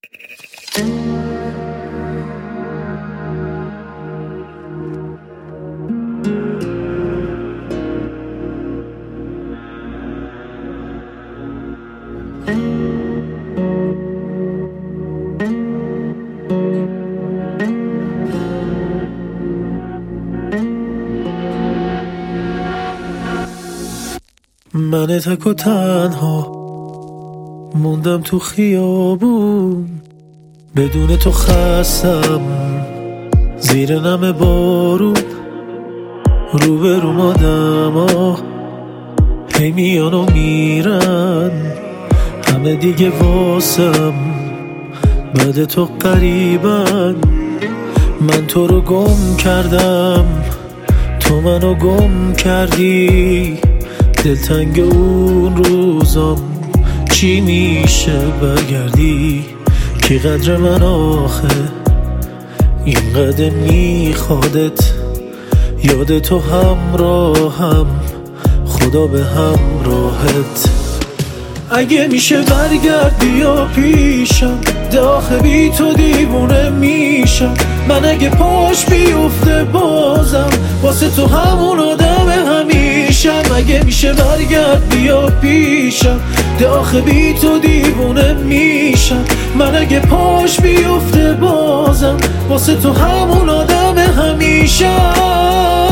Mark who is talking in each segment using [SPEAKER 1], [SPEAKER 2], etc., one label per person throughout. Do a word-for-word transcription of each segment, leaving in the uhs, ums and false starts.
[SPEAKER 1] من تک و تنها موندم تو خیابون، بدون تو خستم زیر نم بارون. روبروم آدما هی میان و میرن، همه دیگه واسم بعد تو قریبن. من تو رو گم کردم، تو منو گم کردی. دلتنگ اون روزم چی میشه برگردی؟ کی قدر من آخه اینقدر میخوادت؟ یاد تو همراهم، خدا به همراهت. اگه میشه برگرد بیا پیشم، داخل بی تو دیوونه میشم. من اگه پاش بیفته بازم واسه تو همون آدم همیشم. اگه میشه برگرد بیا پیشم، داخل بی تو دیوونه میشم. من اگه پاش بیفته بازم واسه تو همون آدم همیشم.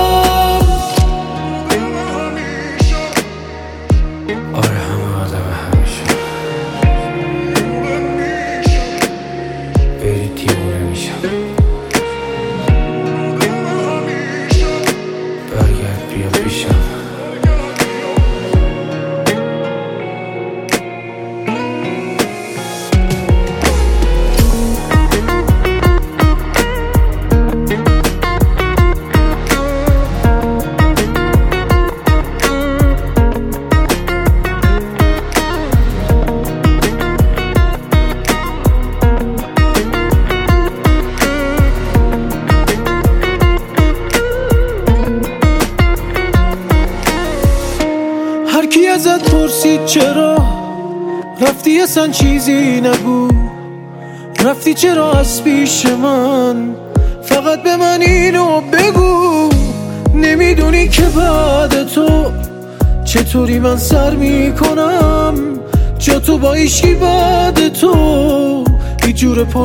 [SPEAKER 1] هر کی ازت پرسید چرا رفتی اصلا چیزی نگو، رفتی چرا از پیش من؟ فقط به من اینو بگو. نمیدونی که بعد تو چطوری من سر میکنم؟ جا تو با ایشکی بعد تو هیچ جور پر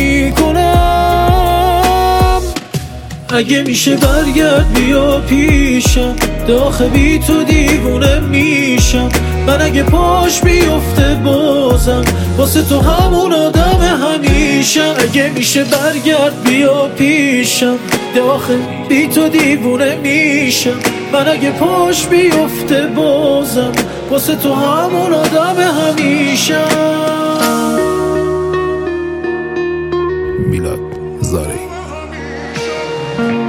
[SPEAKER 1] نمیکنم. اگه میشه برگرد بیا پیشم، داخل بی تو دیوونه میشم. من اگه پاش بیفته بازم واسه تو همون آدم همیشم. اگه میشه برگرد بیا پیشم، داخل بی تو دیوونه میشم. من اگه پاش بیفته بازم واسه تو همون آدم همیشم.
[SPEAKER 2] میلاد زارعی.